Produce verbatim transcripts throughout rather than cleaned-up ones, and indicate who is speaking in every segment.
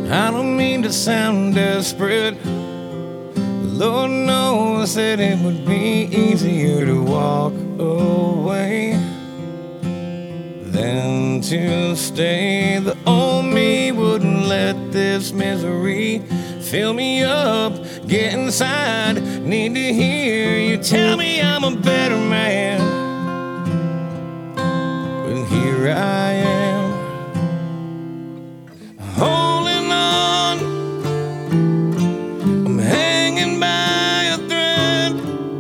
Speaker 1: I don't mean to sound desperate. Lord knows that it would be easier to walk away than to stay. The old me wouldn't let this misery fill me up. Get inside, need to hear you tell me I'm a better man. But here I am, holding on. I'm hanging by a thread,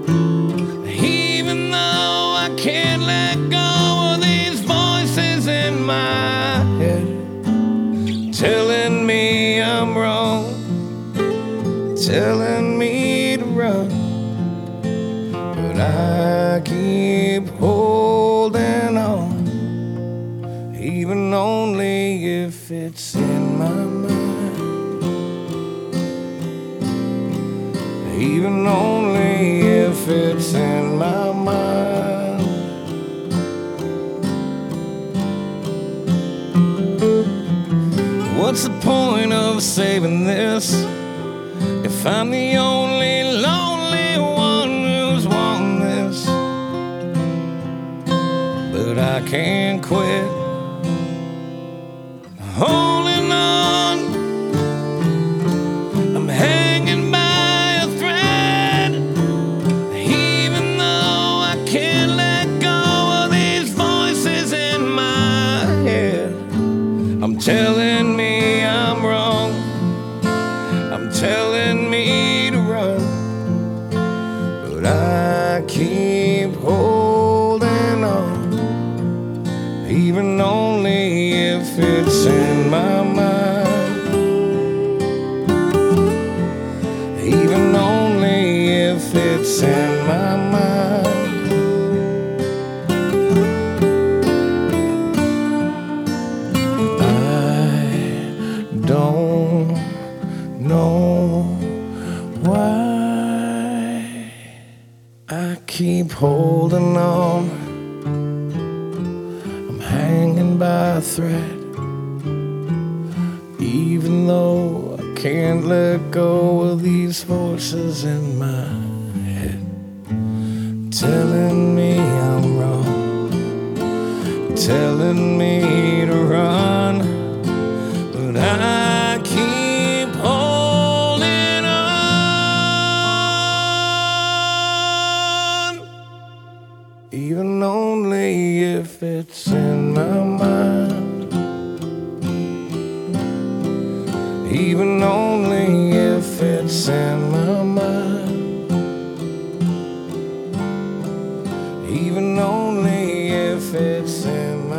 Speaker 1: even though I can't let go of these voices in my head telling me I'm wrong, telling me to run. But I keep holding on, even only if it's in my mind, even only if it's in my mind. What's the point of saving this if I'm the only lonely one who's wanting this? But I can't quit holding on. I'm hanging by a thread, even though I can't let go of these voices in my head. I'm telling me I'm wrong, I'm telling me to run, but I keep holding on, even only if it's in my mind, even only if it's in my mind. I don't know why I keep holding on. I'm hanging by a thread, even though I can't let go of these voices in my head telling me I'm wrong, telling me to run. But I keep holding on, even only if it's in my mind, even only if it's in my mind, even only if it's in my mind.